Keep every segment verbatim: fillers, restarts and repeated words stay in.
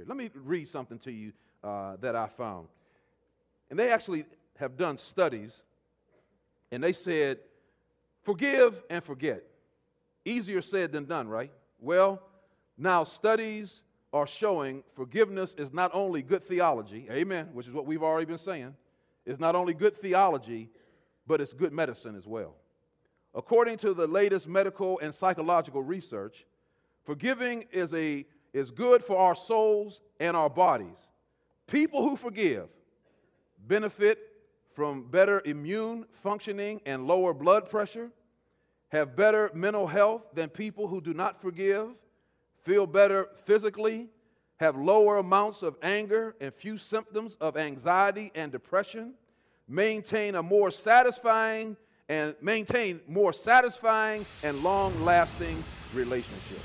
Spirit. Let me read something to you uh, that I found. And they actually have done studies, and they said, forgive and forget. Easier said than done, right? Well, now studies are showing forgiveness is not only good theology, amen, which is what we've already been saying. It's not only good theology, but it's good medicine as well. According to the latest medical and psychological research, forgiving is, a, is good for our souls and our bodies. People who forgive benefit from better immune functioning and lower blood pressure, have better mental health than people who do not forgive, feel better physically, have lower amounts of anger and few symptoms of anxiety and depression, maintain a more satisfying and maintain more satisfying and long-lasting relationships.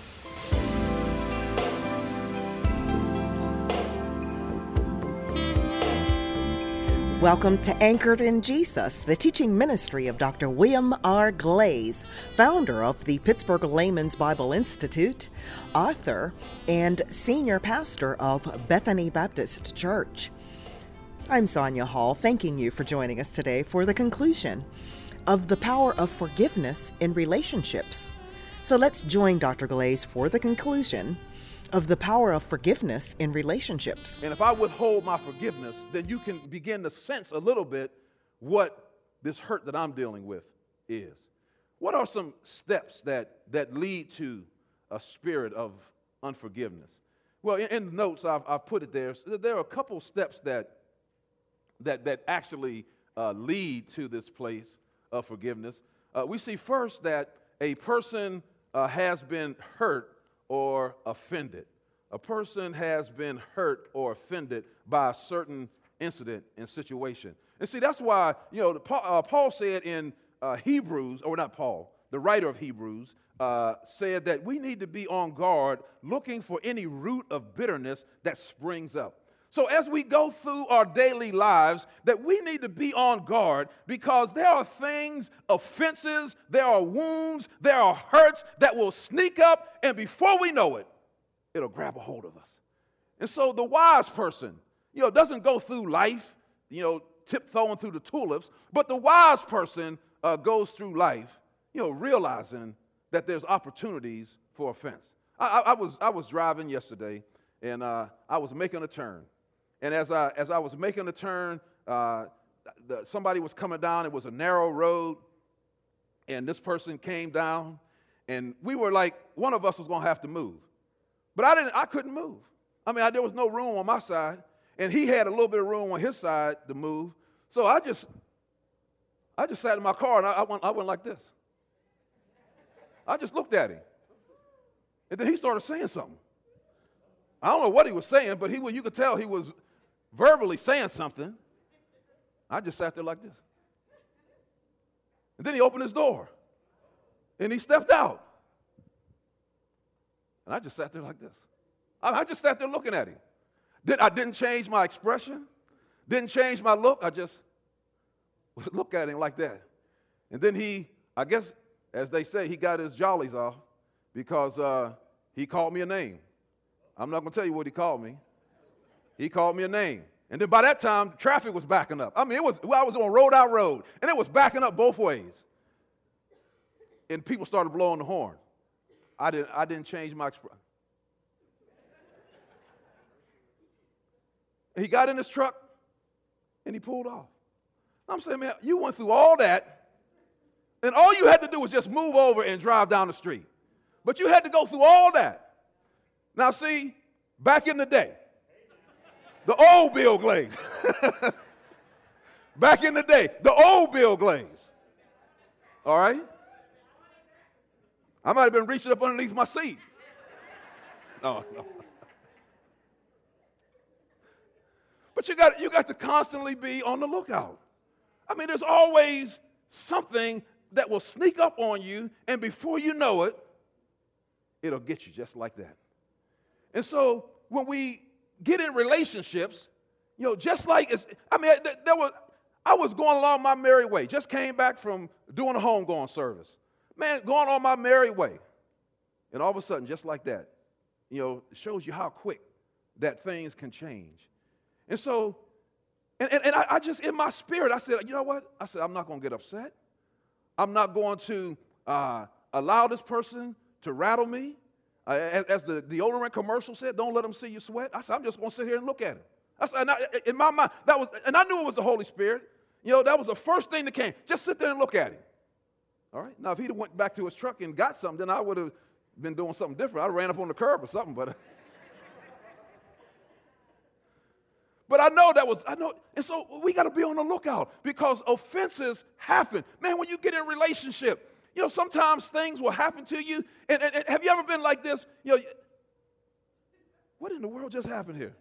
Welcome to Anchored in Jesus, the teaching ministry of Doctor William R. Glaze, founder of the Pittsburgh Layman's Bible Institute, author, and senior pastor of Bethany Baptist Church. I'm Sonia Hall, thanking you for joining us today for the conclusion of the power of forgiveness in relationships. So let's join Doctor Glaze for the conclusion of the power of forgiveness in relationships. And if I withhold my forgiveness, then you can begin to sense a little bit what this hurt that I'm dealing with is. What are some steps that, that lead to a spirit of unforgiveness? Well, in, in the notes, I've, I've put it there. So there are a couple steps that, that, that actually uh, lead to this place of forgiveness. Uh, we see first that a person uh, has been hurt or offended. A person has been hurt or offended by a certain incident and situation. And see, that's why, you know, Paul, uh, Paul said in uh, Hebrews, or not Paul, the writer of Hebrews, uh, said that we need to be on guard looking for any root of bitterness that springs up. So as we go through our daily lives, that we need to be on guard because there are things, offenses, there are wounds, there are hurts that will sneak up, and before we know it, it'll grab a hold of us. And so the wise person, you know, doesn't go through life, you know, tiptoeing through the tulips, but the wise person uh, goes through life, you know, realizing that there's opportunities for offense. I, I, I was I was driving yesterday, and uh, I was making a turn. And as I, as I was making a turn, uh, the, somebody was coming down. It was a narrow road, and this person came down, and we were like, one of us was going to have to move. But I didn't. I couldn't move. I mean, I, there was no room on my side, and he had a little bit of room on his side to move. So I just, I just sat in my car, and I, I, went, I went like this. I just looked at him, and then he started saying something. I don't know what he was saying, but he, you could tell he was verbally saying something. I just sat there like this. And then he opened his door, and he stepped out. And I just sat there like this. I, I just sat there looking at him. Did, I didn't change my expression, didn't change my look. I just looked at him like that. And then he, I guess, as they say, he got his jollies off because uh, he called me a name. I'm not going to tell you what he called me. He called me a name. And then by that time, traffic was backing up. I mean, it was, well, I was on Road Out Road, and it was backing up both ways. And people started blowing the horn. I didn't, I didn't change my expression. He got in his truck, and he pulled off. I'm saying, man, you went through all that, and all you had to do was just move over and drive down the street. But you had to go through all that. Now, see, back in the day, the old Bill Glaze. Back in the day, the old Bill Glaze. All right? I might have been reaching up underneath my seat. No, no. But you got, you got to constantly be on the lookout. I mean, there's always something that will sneak up on you, and before you know it, it'll get you just like that. And so when we get in relationships, you know, just like, it's, I mean, there, there was, I was going along my merry way. Just came back from doing a homegoing service. Man, going on my merry way. And all of a sudden, just like that, you know, it shows you how quick that things can change. And so, and, and, and I, I just, in my spirit, I said, you know what? I said, I'm not going to get upset. I'm not going to uh, allow this person to rattle me. Uh, as, as the deodorant commercial said, don't let them see you sweat. I said, I'm just going to sit here and look at him. I said, and I, in my mind, that was, and I knew it was the Holy Spirit. You know, that was the first thing that came. Just sit there and look at him. All right? Now, if he'd have went back to his truck and got something, then I would have been doing something different. I ran up on the curb or something, but... But I know that was, I know, and so we got to be on the lookout because offenses happen. Man, when you get in a relationship, you know, sometimes things will happen to you. And, and, and have you ever been like this? You know, what in the world just happened here?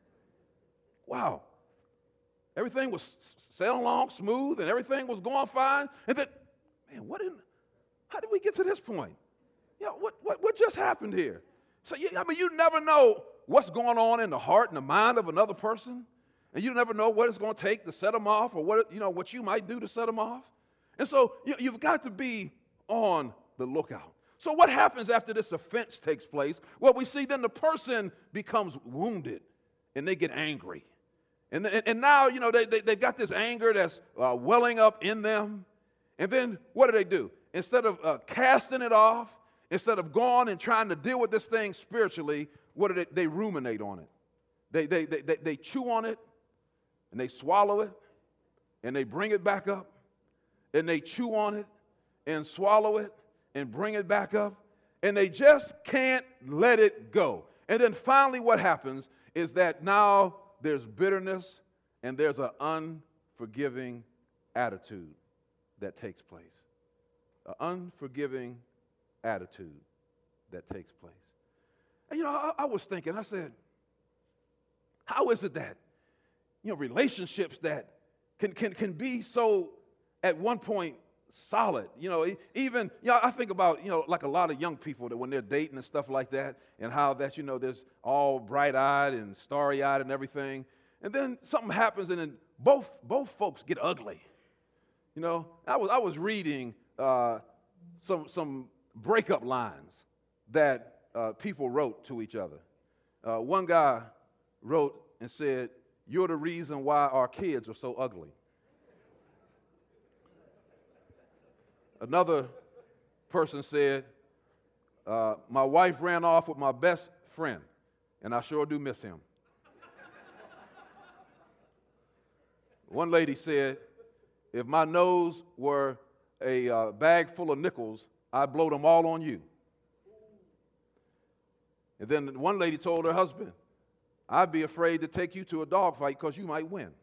Wow. Everything was sailing along smooth and everything was going fine. And then, man, what in, how did we get to this point? You know, what, what, what just happened here? So, yeah, I mean, you never know what's going on in the heart and the mind of another person, and you never know what it's going to take to set them off or what, you know, what you might do to set them off. And so you, you've got to be on the lookout. So what happens after this offense takes place? Well, we see then the person becomes wounded, and they get angry. And, and, and now, you know, they, they, they've got this anger that's uh, welling up in them. And then what do they do? Instead of uh, casting it off, instead of going and trying to deal with this thing spiritually, what do they, they ruminate on it? They, they, they, they, they chew on it, and they swallow it, and they bring it back up, and they chew on it, and swallow it, and bring it back up, and they just can't let it go. And then finally what happens is that now there's bitterness, and there's an unforgiving attitude that takes place. An unforgiving attitude that takes place. And, you know, I, I was thinking, I said, how is it that, you know, relationships that can, can, can be so, at one point, solid? You know, even, you know, I think about, you know, like a lot of young people that when they're dating and stuff like that, and how that, you know, there's all bright-eyed and starry-eyed and everything. And then something happens, and then both, both folks get ugly. You know, I was, I was reading uh, some, some breakup lines that uh, people wrote to each other. Uh, one guy wrote and said, "You're the reason why our kids are so ugly." Another person said, uh, "My wife ran off with my best friend, and I sure do miss him." One lady said, "If my nose were a uh, bag full of nickels, I'd blow them all on you." And then one lady told her husband, "I'd be afraid to take you to a dog fight because you might win."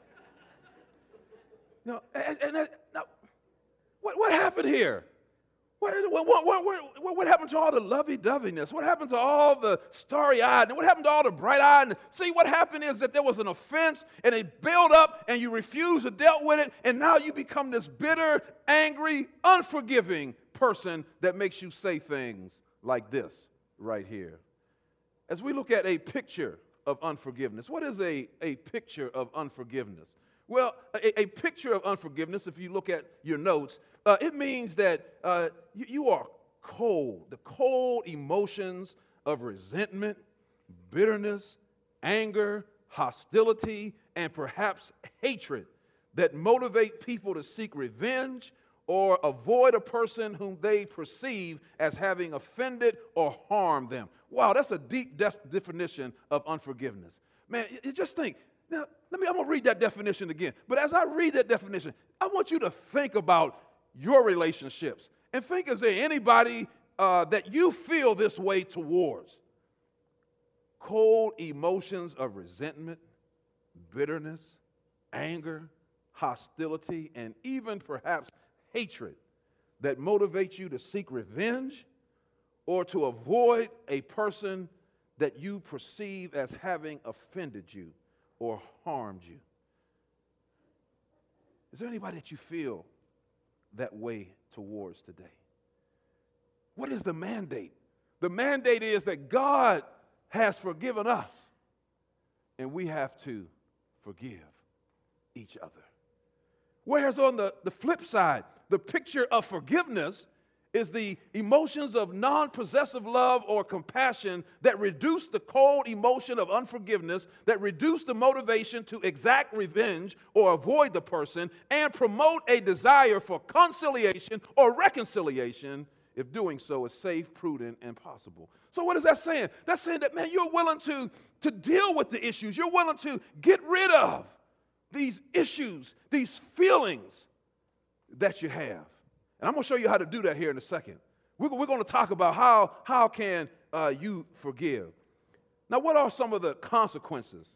Now, and, and, and, now what, what happened here? What, what, what, what, what happened to all the lovey-doveyness? What happened to all the starry-eyed? What happened to all the bright-eyed? See, what happened is that there was an offense, and it built up, and you refused to deal with it, and now you become this bitter, angry, unforgiving person that makes you say things like this right here. As we look at a picture of unforgiveness, what is a, a picture of unforgiveness? Well, a, a picture of unforgiveness, if you look at your notes, uh, it means that uh, you, you are cold, the cold emotions of resentment, bitterness, anger, hostility, and perhaps hatred that motivate people to seek revenge or avoid a person whom they perceive as having offended or harmed them. Wow, that's a deep def- definition of unforgiveness. Man, you, you just think, now, let me, I'm going to read that definition again. But as I read that definition, I want you to think about your relationships. And think, is there anybody uh, that you feel this way towards? Cold emotions of resentment, bitterness, anger, hostility, and even perhaps hatred that motivates you to seek revenge or to avoid a person that you perceive as having offended you or harmed you. Is there anybody that you feel that way towards today? What is the mandate? The mandate is that God has forgiven us, and we have to forgive each other. Whereas on the, the flip side, the picture of forgiveness is the emotions of non-possessive love or compassion that reduce the cold emotion of unforgiveness, that reduce the motivation to exact revenge or avoid the person, and promote a desire for conciliation or reconciliation if doing so is safe, prudent, and possible. So what is that saying? That's saying that, man, you're willing to, to deal with the issues. You're willing to get rid of these issues, these feelings that you have. And I'm going to show you how to do that here in a second. We're, we're going to talk about how, how can uh, you forgive. Now, what are some of the consequences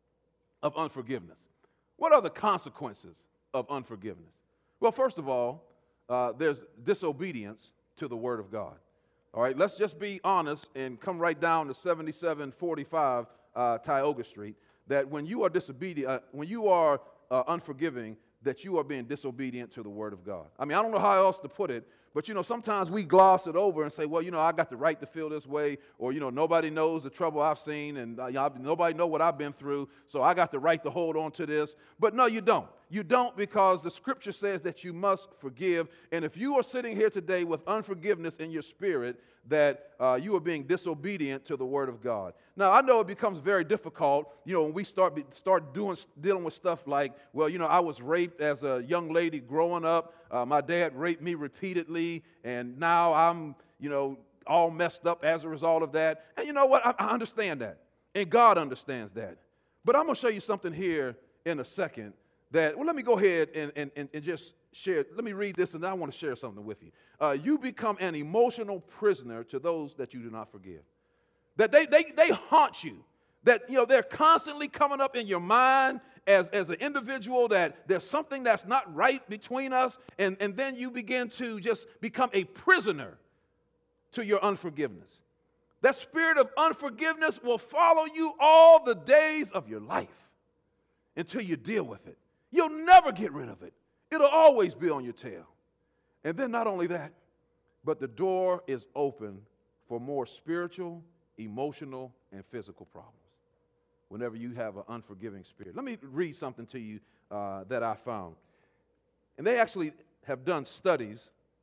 of unforgiveness? What are the consequences of unforgiveness? Well, first of all, uh, there's disobedience to the Word of God. All right, let's just be honest and come right down to seventy-seven forty-five uh, Tioga Street, that when you are disobedient, uh, when you are uh, unforgiving, that you are being disobedient to the Word of God. I mean, I don't know how else to put it, but, you know, sometimes we gloss it over and say, well, you know, I got the right to feel this way, or, you know, nobody knows the trouble I've seen, and uh, nobody know what I've been through, so I got the right to hold on to this. But no, you don't. You don't, because the Scripture says that you must forgive, and if you are sitting here today with unforgiveness in your spirit, that uh, you are being disobedient to the Word of God. Now, I know it becomes very difficult, you know, when we start be, start doing dealing with stuff like, well, you know, I was raped as a young lady growing up. Uh, my dad raped me repeatedly, and now I'm, you know, all messed up as a result of that. And you know what? I, I understand that, and God understands that. But I'm going to show you something here in a second that, well, let me go ahead and, and, and, and just share. Let me read this, and then I want to share something with you. Uh, you become an emotional prisoner to those that you do not forgive. That they, they, they haunt you. That, you know, they're constantly coming up in your mind as, as an individual, that there's something that's not right between us, and, and then you begin to just become a prisoner to your unforgiveness. That spirit of unforgiveness will follow you all the days of your life until you deal with it. You'll never get rid of it. It'll always be on your tail. And then not only that, but the door is open for more spiritual, emotional, and physical problems whenever you have an unforgiving spirit. Let me read something to you uh, that I found. And they actually have done studies,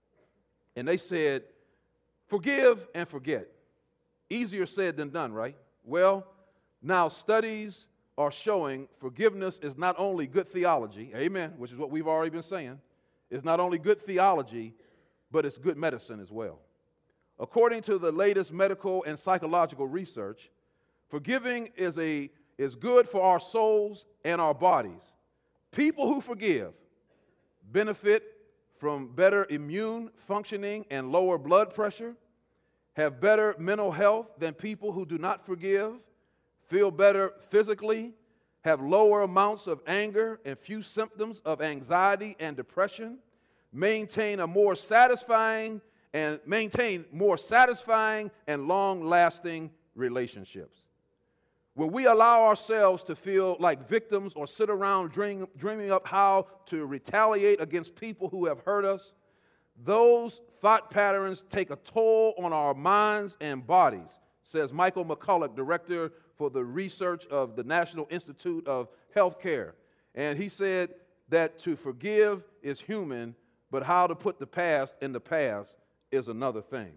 and they said, forgive and forget. Easier said than done, right? Well, now studies are showing forgiveness is not only good theology, amen, which is what we've already been saying. It's not only good theology, but it's good medicine as well. According to the latest medical and psychological research, forgiving is, a, is good for our souls and our bodies. People who forgive benefit from better immune functioning and lower blood pressure, have better mental health than people who do not forgive, feel better physically, have lower amounts of anger and few symptoms of anxiety and depression, maintain a more satisfying and maintain more satisfying and long-lasting relationships. When we allow ourselves to feel like victims or sit around dream, dreaming up how to retaliate against people who have hurt us, those thought patterns take a toll on our minds and bodies, says Michael McCulloch, director for the research of the National Institute of Health Care. And he said that to forgive is human, but how to put the past in the past is another thing.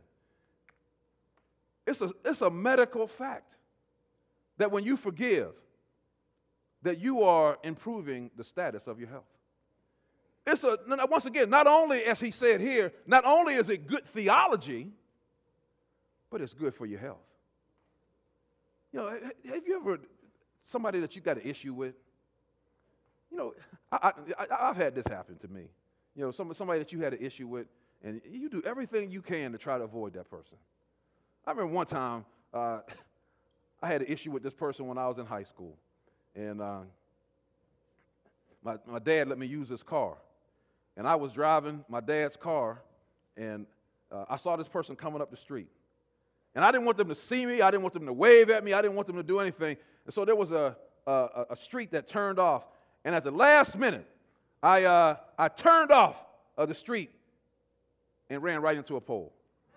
It's a, it's a medical fact that when you forgive, that you are improving the status of your health. It's a, once again, not only, as he said here, not only is it good theology, but it's good for your health. You know, have you ever, somebody that you got an issue with? You know, I, I, I've had this happen to me. You know, some, somebody that you had an issue with, and you do everything you can to try to avoid that person. I remember one time, uh, I had an issue with this person when I was in high school. And uh, my, my dad let me use his car. And I was driving my dad's car, and uh, I saw this person coming up the street. And I didn't want them to see me. I didn't want them to wave at me. I didn't want them to do anything. And so there was a, a, a street that turned off. And at the last minute, I, uh, I turned off of the street and ran right into a pole.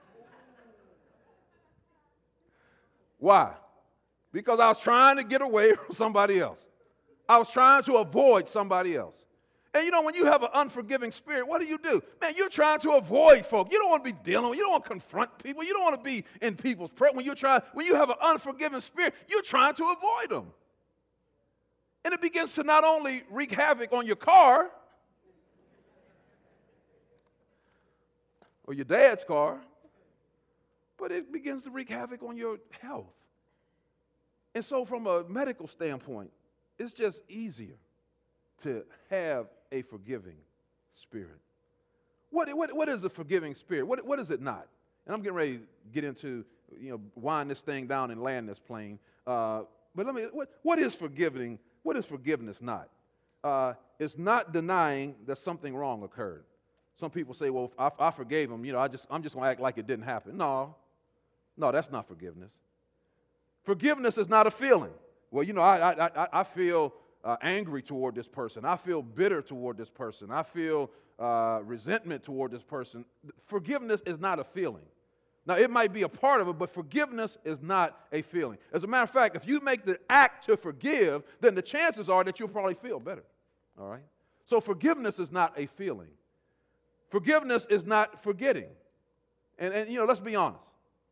Why? Because I was trying to get away from somebody else. I was trying to avoid somebody else. And you know, when you have an unforgiving spirit, what do you do? Man, you're trying to avoid folk. You don't want to be dealing with, you don't want to confront people. You don't want to be in people's presence. When you're trying, when you have an unforgiving spirit, you're trying to avoid them. And it begins to not only wreak havoc on your car or your dad's car, but it begins to wreak havoc on your health. And so from a medical standpoint, it's just easier to have a forgiving spirit. What, what, what is a forgiving spirit? What, what is it not? And I'm getting ready to get into, you know, wind this thing down and land this plane. Uh, but let me, what, what is forgiving? What is forgiveness not? Uh, it's not denying that something wrong occurred. Some people say, well, I, I forgave him. You know, I just, I'm just going to act like it didn't happen. No, no, that's not forgiveness. Forgiveness is not a feeling. Well, you know, I, I, I, I feel uh, angry toward this person. I feel bitter toward this person. I feel uh, resentment toward this person. Forgiveness is not a feeling. Now, it might be a part of it, but forgiveness is not a feeling. As a matter of fact, if you make the act to forgive, then the chances are that you'll probably feel better. All right? So forgiveness is not a feeling. Forgiveness is not forgetting. And, and you know, let's be honest.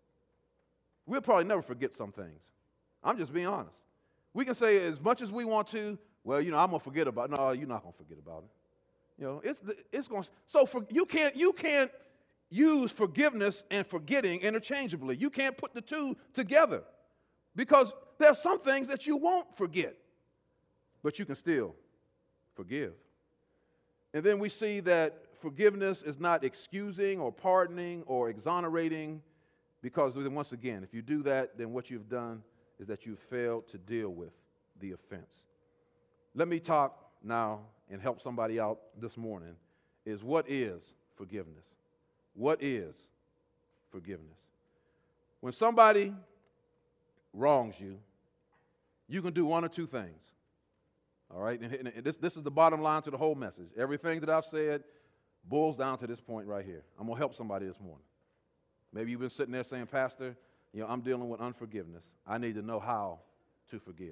We'll probably never forget some things. I'm just being honest. We can say as much as we want to, well, you know, I'm going to forget about it. No, you're not going to forget about it. You know, it's, it's going to, so for, you can't, you can't use forgiveness and forgetting interchangeably. You can't put the two together because there are some things that you won't forget, but you can still forgive. And then we see that forgiveness is not excusing or pardoning or exonerating, because once again, if you do that, then what you've done is that you've failed to deal with the offense. Let me talk now and help somebody out this morning is what is forgiveness? What is forgiveness? When somebody wrongs you, you can do one or two things. All right? And, and this, this is the bottom line to the whole message. Everything that I've said boils down to this point right here. I'm going to help somebody this morning. Maybe you've been sitting there saying, Pastor, you know, I'm dealing with unforgiveness. I need to know how to forgive.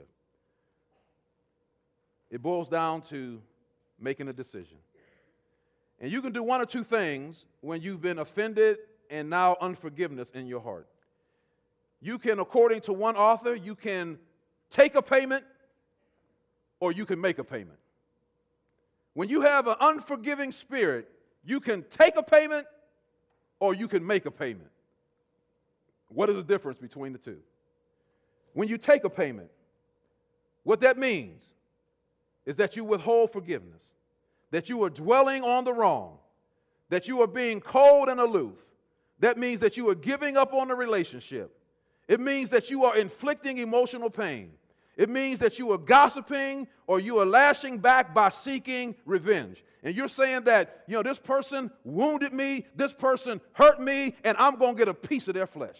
It boils down to making a decision. And you can do one or two things when you've been offended and now unforgiveness in your heart. You can, according to one author, you can take a payment or you can make a payment. When you have an unforgiving spirit, you can take a payment or you can make a payment. What is the difference between the two? When you take a payment, what that means is that you withhold forgiveness, that you are dwelling on the wrong, that you are being cold and aloof. That means that you are giving up on the relationship. It means that you are inflicting emotional pain. It means that you are gossiping or you are lashing back by seeking revenge. And you're saying that, you know, this person wounded me, this person hurt me, and I'm going to get a piece of their flesh.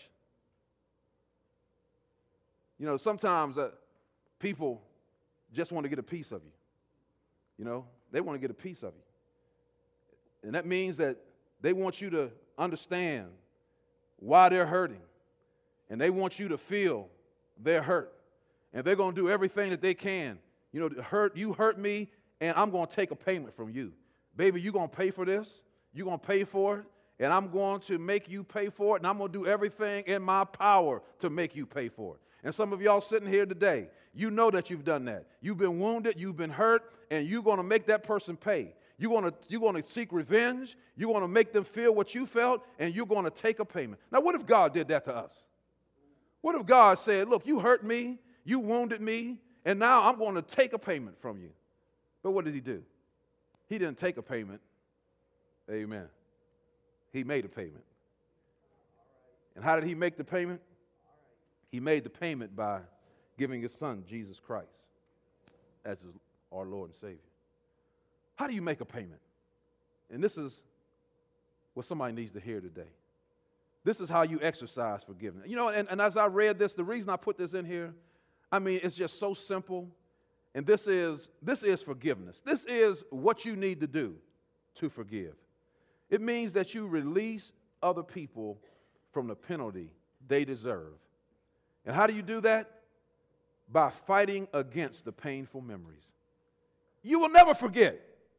You know, sometimes uh, people just want to get a piece of you. You know, they want to get a piece of you. And that means that they want you to understand why they're hurting. And they want you to feel their hurt. And they're going to do everything that they can. You know, to hurt, you hurt me, and I'm going to take a payment from you. Baby, you're going to pay for this. You're going to pay for it. And I'm going to make you pay for it. And I'm going to do everything in my power to make you pay for it. And some of y'all sitting here today, you know that you've done that. You've been wounded, you've been hurt, and you're going to make that person pay. You're going to, you're going to seek revenge. You're going to make them feel what you felt, and you're going to take a payment. Now, what if God did that to us? What if God said, look, you hurt me, you wounded me, and now I'm going to take a payment from you? But what did he do? He didn't take a payment. Amen. He made a payment. And how did he make the payment? He made the payment by giving his son, Jesus Christ, as his, our Lord and Savior. How do you make a payment? And this is what somebody needs to hear today. This is how you exercise forgiveness. You know, and, and as I read this, the reason I put this in here, I mean, it's just so simple. And this is, this is forgiveness. This is what you need to do to forgive. It means that you release other people from the penalty they deserve. And how do you do that? By fighting against the painful memories. You will never forget.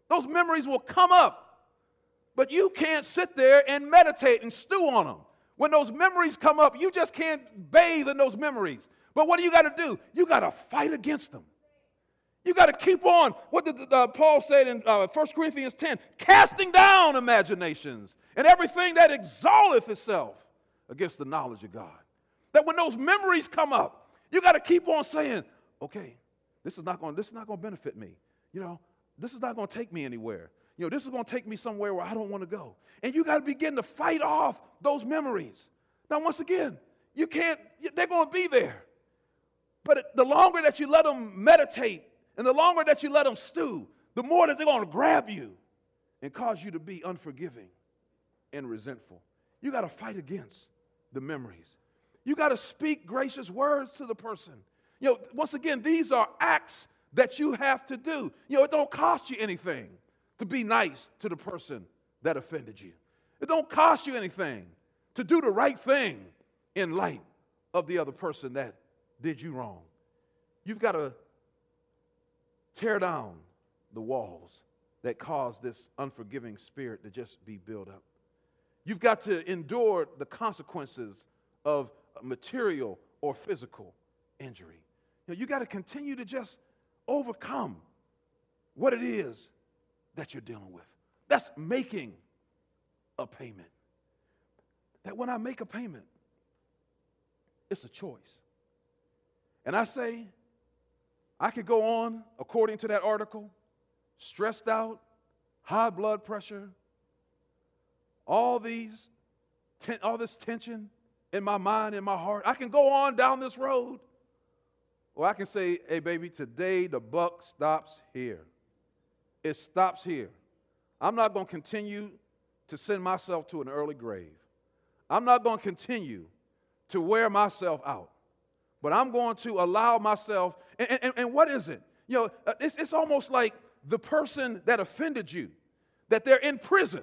Those memories will come up, but you can't sit there and meditate and stew on them. When those memories come up, you just can't bathe in those memories. But what do you got to do? You got to fight against them. You got to keep on. What did uh, Paul said in uh, First Corinthians ten? Casting down imaginations and everything that exalteth itself against the knowledge of God. That when those memories come up, you got to keep on saying, okay, this is not going this is not going to benefit me. You know, this is not going to take me anywhere. You know, this is going to take me somewhere where I don't want to go. And you got to begin to fight off those memories. Now, once again, you can't, they're going to be there. But the longer that you let them meditate and the longer that you let them stew, the more that they're going to grab you and cause you to be unforgiving and resentful. You got to fight against the memories. You got to speak gracious words to the person. You know, once again, these are acts that you have to do. You know, it don't cost you anything to be nice to the person that offended you. It don't cost you anything to do the right thing in light of the other person that did you wrong. You've got to tear down the walls that cause this unforgiving spirit to just be built up. You've got to endure the consequences of material or physical injury. You know, you got to continue to just overcome what it is that you're dealing with. That's making a payment. That when I make a payment, it's a choice. And I say, I could go on, according to that article, stressed out, high blood pressure, all these, ten, all this tension in my mind, in my heart. I can go on down this road. Or I can say, hey, baby, today the buck stops here. It stops here. I'm not going to continue to send myself to an early grave. I'm not going to continue to wear myself out. But I'm going to allow myself, and, and, and what is it? You know, it's, it's almost like the person that offended you, that they're in prison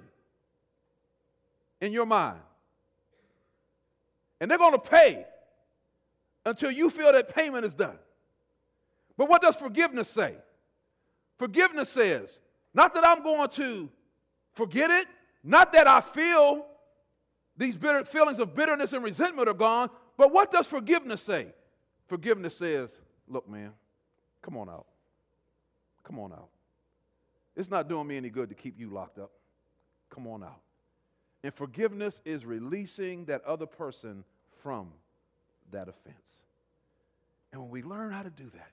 in your mind. And they're going to pay until you feel that payment is done. But what does forgiveness say? Forgiveness says, not that I'm going to forget it, not that I feel these bitter feelings of bitterness and resentment are gone, but what does forgiveness say? Forgiveness says, look, man, come on out. Come on out. It's not doing me any good to keep you locked up. Come on out. And forgiveness is releasing that other person from that offense. And when we learn how to do that,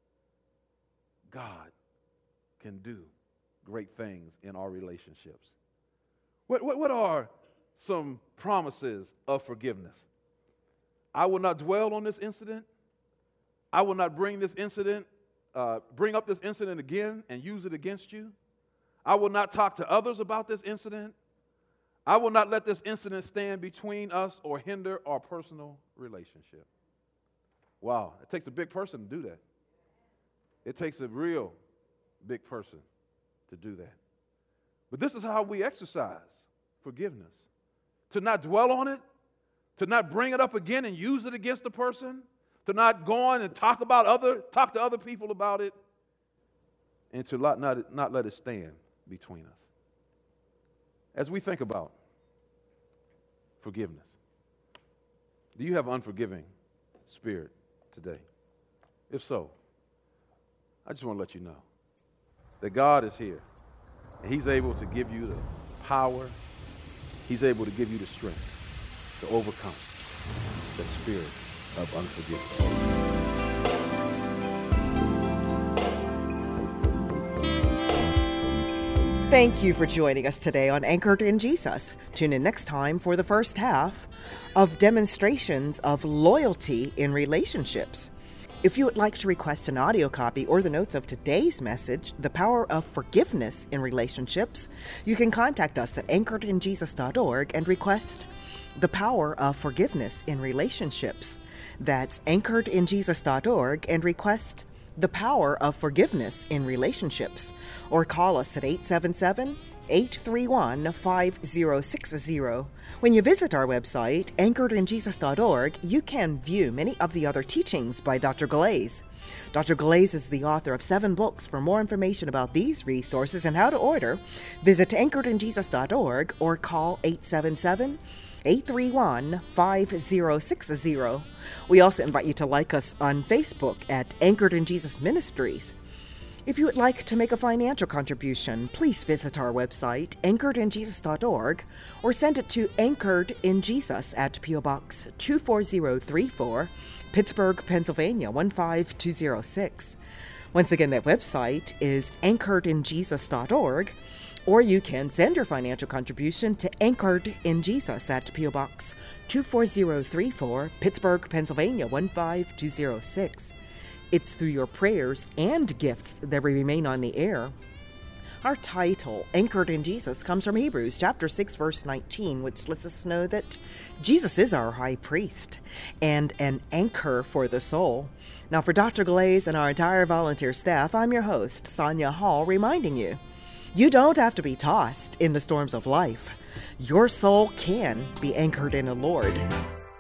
God can do great things in our relationships. What, what, what are some promises of forgiveness? I will not dwell on this incident. I will not bring this incident, uh, bring up this incident again and use it against you. I will not talk to others about this incident. I will not let this incident stand between us or hinder our personal relationship. Wow, it takes a big person to do that. It takes a real big person to do that. But this is how we exercise forgiveness. To not dwell on it, to not bring it up again and use it against the person, to not go on and talk about other, talk to other people about it, and to not, not, not let it stand between us. As we think about forgiveness, do you have an unforgiving spirit today? If so, I just want to let you know that God is here, and He's able to give you the power, He's able to give you the strength to overcome that spirit of unforgiveness. Thank you for joining us today on Anchored in Jesus. Tune in next time for the first half of demonstrations of loyalty in relationships. If you would like to request an audio copy or the notes of today's message, The Power of Forgiveness in Relationships, you can contact us at anchored in jesus dot org and request The Power of Forgiveness in Relationships. That's anchored in jesus dot org and request The Power of Forgiveness in Relationships. Or call us at eight seven seven, eight three one, five zero six zero. When you visit our website, anchored in jesus dot org, you can view many of the other teachings by Doctor Glaze. Doctor Glaze is the author of seven books. For more information about these resources and how to order, visit anchored in jesus dot org or call eight seven seven, eight three one, five zero six zero. We also invite you to like us on Facebook at Anchored in Jesus Ministries. If you would like to make a financial contribution, please visit our website, anchored in jesus dot org, or send it to Anchored in Jesus at P O Box two four zero three four, Pittsburgh, Pennsylvania one five two zero six. Once again, that website is anchored in jesus dot org, or you can send your financial contribution to Anchored in Jesus at P O Box two four zero three four, Pittsburgh, Pennsylvania one five two zero six. It's through your prayers and gifts that we remain on the air. Our title, Anchored in Jesus, comes from Hebrews chapter six, verse nineteen, which lets us know that Jesus is our high priest and an anchor for the soul. Now, for Doctor Glaze and our entire volunteer staff, I'm your host, Sonia Hall, reminding you, you don't have to be tossed in the storms of life. Your soul can be anchored in the Lord.